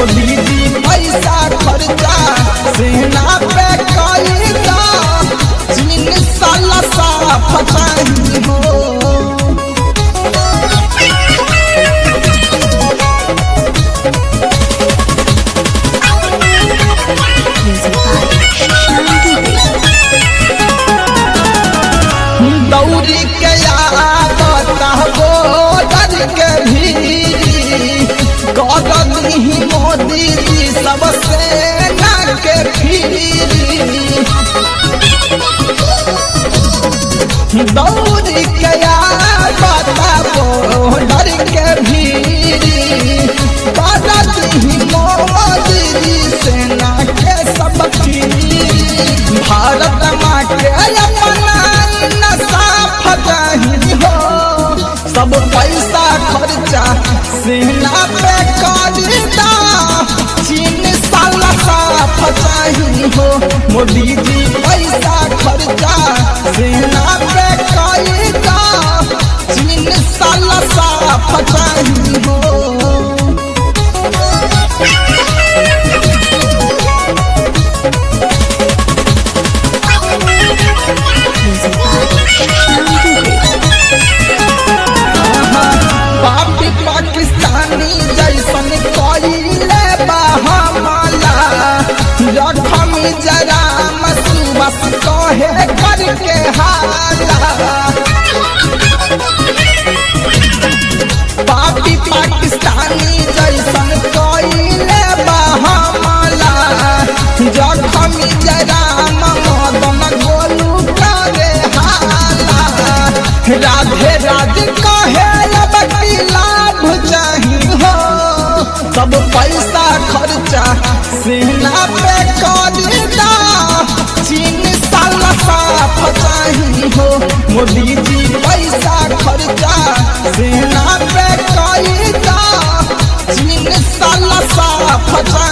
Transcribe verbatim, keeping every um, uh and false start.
मोदी जी पैसा खर्चा सेना पे कईदा चीन साला साफ चाहिए हो। दौड़ी के आता बोदर के भीरी गदनी मोदी जी सबसे न के फिरी दौड़ी के आता बोदर के भीरी गदनी मोदी जी सेना के सब फिरी भारत माँ के सब पैसा खर्चा सेना पे करीदा चीन साला साफ चाहिए हो। मोदी जी पैसा खर्चा सेना पे करीदा चीन साला साफ चाहिए हो। पाकिस्तानी जैसन कईले हमला जखमी जरा मसूबस कहे करके हाला पापी पाकिस्तानी जैसन कईले हमला जखमी जरा मदन गोलू करे हाला राधे राधे कहे लाभ चाहिए हो। सब पैसा खर्चा सेना पे करीदा चीन साला साफ चाहिए हो। मोदी जी पैसा खर्चा सेना पे करीदा चीन साला साफ चाहिए।